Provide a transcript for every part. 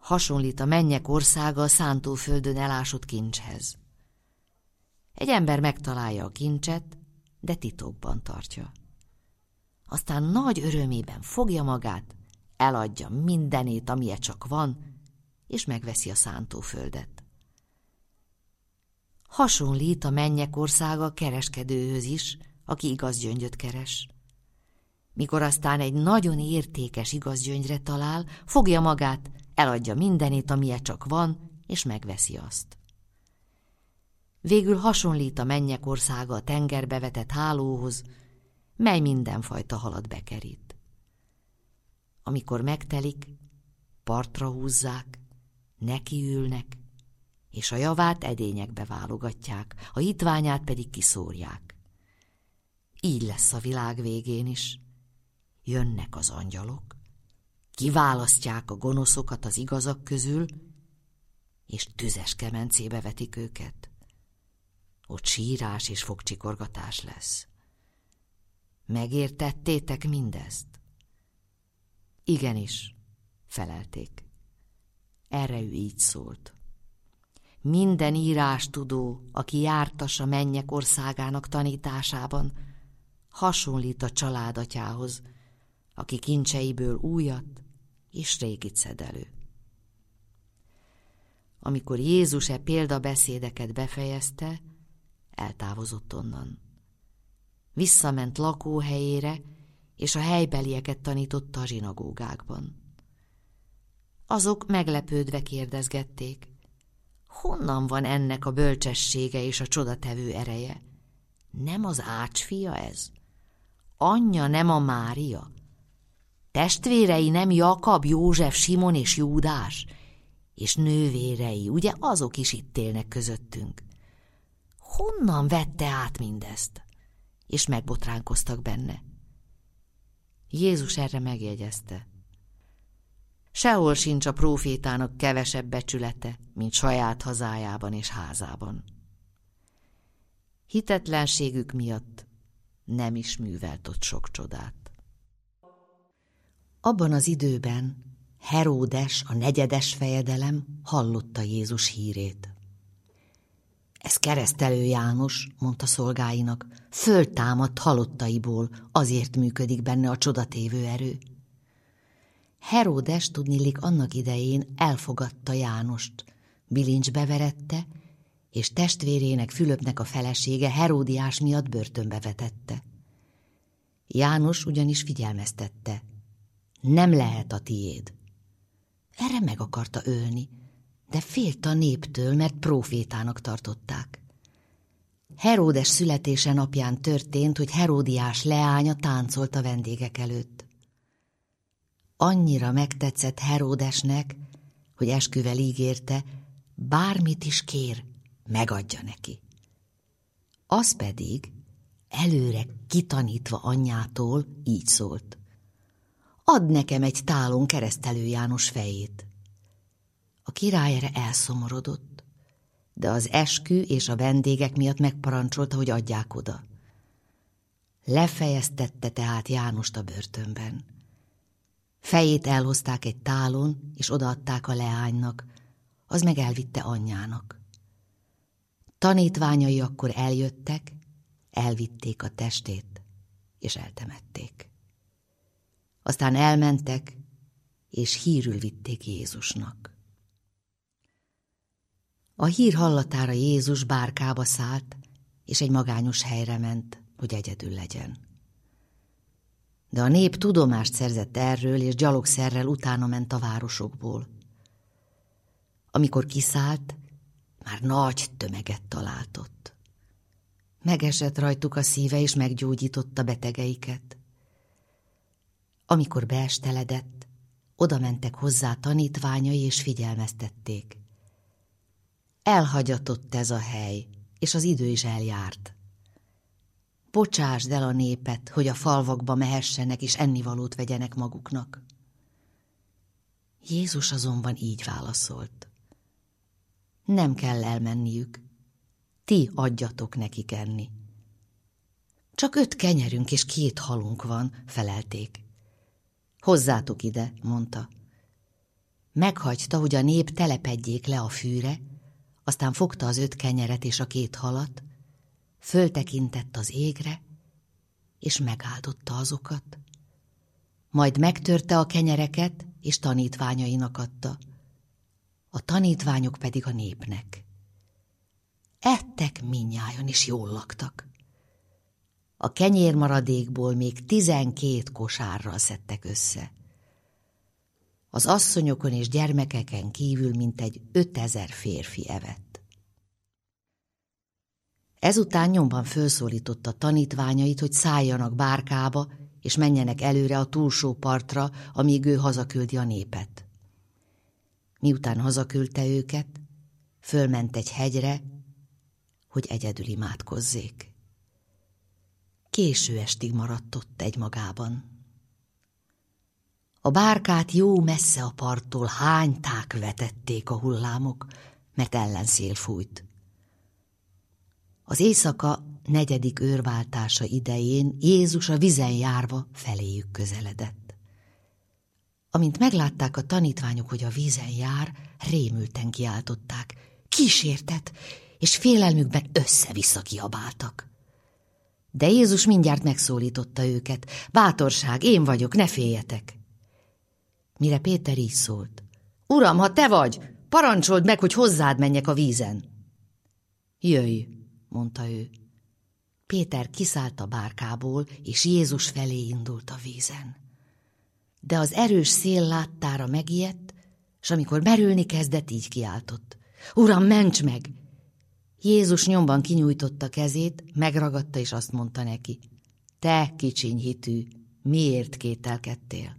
Hasonlít a mennyek országa a szántóföldön elásott kincshez. Egy ember megtalálja a kincset, de titokban tartja. Aztán nagy örömében fogja magát, eladja mindenét, amilyen csak van, és megveszi a szántóföldet. Hasonlít a mennyek országa a kereskedőhöz is, aki igaz gyöngyöt keres. Mikor aztán egy nagyon értékes igaz gyöngyre talál, fogja magát, eladja mindenét, amilyen csak van, és megveszi azt. Végül hasonlít a mennyek országa a tengerbe vetett hálóhoz, mely mindenfajta halat bekerít. Amikor megtelik, partra húzzák, nekiülnek, és a javát edényekbe válogatják, a hitványát pedig kiszórják. Így lesz a világ végén is. Jönnek az angyalok, kiválasztják a gonoszokat az igazak közül, és tüzes kemencébe vetik őket. Ott sírás és fogcsikorgatás lesz. Megértettétek mindezt? Igenis, felelték. Erre ő így szólt. Minden írástudó, aki jártas a mennyek országának tanításában, hasonlít a családatyához, aki kincseiből újat és régit szed elő. Amikor Jézus e példabeszédeket befejezte, eltávozott onnan. Visszament lakóhelyére, és a helybelieket tanította a zsinagógákban. Azok meglepődve kérdezgették, honnan van ennek a bölcsessége és a csodatevő ereje? Nem az Ács fia ez? Anyja nem a Mária? Testvérei nem Jakab, József, Simon és Júdás? És nővérei, ugye azok is itt élnek közöttünk? Honnan vette át mindezt? És megbotránkoztak benne. Jézus erre megjegyezte. Sehol sincs a prófétának kevesebb becsülete, mint saját hazájában és házában. Hitetlenségük miatt nem is művelt ott sok csodát. Abban az időben Heródes, a negyedes fejedelem hallotta Jézus hírét. Ez keresztelő János, mondta szolgáinak, föltámadt halottaiból, azért működik benne a csodatévő erő. Heródes tudniillik annak idején elfogadta Jánost, bilincsbe verette, és testvérének Fülöpnek a felesége Heródiás miatt börtönbe vetette. János ugyanis figyelmeztette, nem lehet a tiéd. Erre meg akarta ölni, de félt a néptől, mert prófétának tartották. Heródes születése napján történt, hogy Heródiás leánya táncolt a vendégek előtt. Annyira megtetszett Heródesnek, hogy esküvel ígérte, bármit is kér, megadja neki. Az pedig, előre kitanítva anyjától, így szólt. Add nekem egy tálon keresztelő János fejét. A király erre elszomorodott, de az eskü és a vendégek miatt megparancsolta, hogy adják oda. Lefejeztette tehát Jánost a börtönben. Fejét elhozták egy tálon, és odaadták a leánynak, az meg elvitte anyjának. Tanítványai akkor eljöttek, elvitték a testét, és eltemették. Aztán elmentek, és hírül vitték Jézusnak. A hír hallatára Jézus bárkába szállt, és egy magányos helyre ment, hogy egyedül legyen. De a nép tudomást szerzett erről, és gyalogszerrel utána ment a városokból. Amikor kiszállt, már nagy tömeget talált ott. Megesett rajtuk a szíve, és meggyógyította betegeiket. Amikor beesteledett, oda mentek hozzá tanítványai, és figyelmeztették. Elhagyatott ez a hely, és az idő is eljárt. Bocsásd el a népet, hogy a falvakba mehessenek, és ennivalót vegyenek maguknak. Jézus azonban így válaszolt. Nem kell elmenniük, ti adjatok nekik enni. Csak 5 kenyerünk és 2 halunk van, felelték. Hozzátok ide, mondta. Meghagyta, hogy a nép telepedjék le a fűre, aztán fogta az 5 kenyeret és a 2 halat, föltekintett az égre, és megáldotta azokat. Majd megtörte a kenyereket, és tanítványainak adta. A tanítványok pedig a népnek. Ettek mindnyájan, és jól laktak. A kenyérmaradékból még 12 kosárral szedtek össze. Az asszonyokon és gyermekeken kívül mintegy 5000 férfi evett. Ezután nyomban fölszólította tanítványait, hogy szálljanak bárkába, és menjenek előre a túlsó partra, amíg ő hazaküldi a népet. Miután hazaküldte őket, fölment egy hegyre, hogy egyedül imádkozzék. Késő estig maradt ott egymagában. A bárkát jó messze a parttól hányták vetették a hullámok, mert ellenszél fújt. Az éjszaka 4. őrváltása idején Jézus a vízen járva feléjük közeledett. Amint meglátták a tanítványok, hogy a vízen jár, rémülten kiáltották: kísértet, és félelmükben össze-vissza kiabáltak. De Jézus mindjárt megszólította őket: bátorság, én vagyok, ne féljetek! Mire Péter így szólt: Uram, ha te vagy, parancsold meg, hogy hozzád menjek a vízen. Jöjj, mondta ő. Péter kiszállt a bárkából, és Jézus felé indult a vízen. De az erős szél láttára megijedt, s amikor merülni kezdett, így kiáltott: Uram, ments meg! Jézus nyomban kinyújtotta kezét, megragadta, és azt mondta neki: te kicsiny hitű, miért kételkedtél?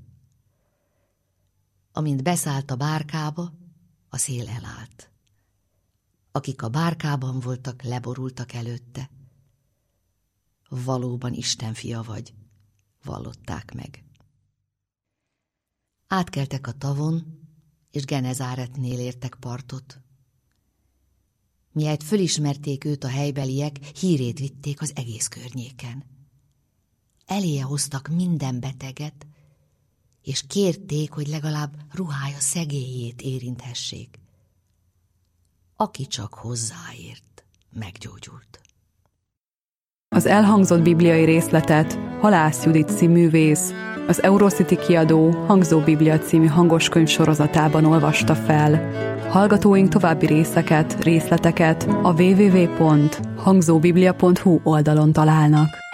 Amint beszállt a bárkába, a szél elállt. Akik a bárkában voltak, leborultak előtte. Valóban Isten fia vagy, vallották meg. Átkeltek a tavon, és Genezáretnél értek partot. Miért fölismerték őt a helybeliek, hírét vitték az egész környéken. Eléje hoztak minden beteget, és kérték, hogy legalább ruhája szegélyét érinthessék. Aki csak hozzáért, meggyógyult. Az elhangzott bibliai részletet Halász Judit színművész az Eurocity kiadó Hangzó Biblia című hangoskönyv sorozatában olvasta fel. Hallgatóink további részleteket a www.hangzóbiblia.hu oldalon találnak.